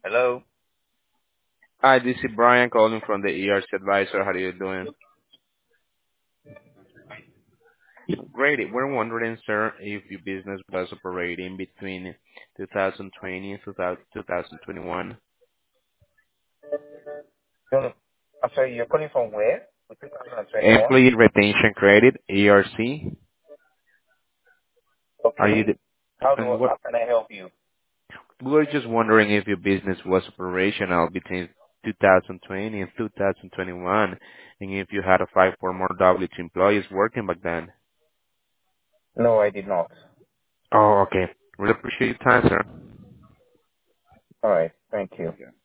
Hello. Hi, this is Brian calling from the ERC Advisor. How are you doing? Great. We're wondering, sir, if your business was operating between 2020 and 2021. No, I'm sorry, you're calling from where? For 2021? Employee Retention Credit, ERC. Are you Okay. and what? How can I help you? We were just wondering if your business was operational between 2020 and 2021, and if you had a 5 or more W2 employees working back then. No, I did not. Oh, okay. Really appreciate your time, sir. All right. Thank you. Okay.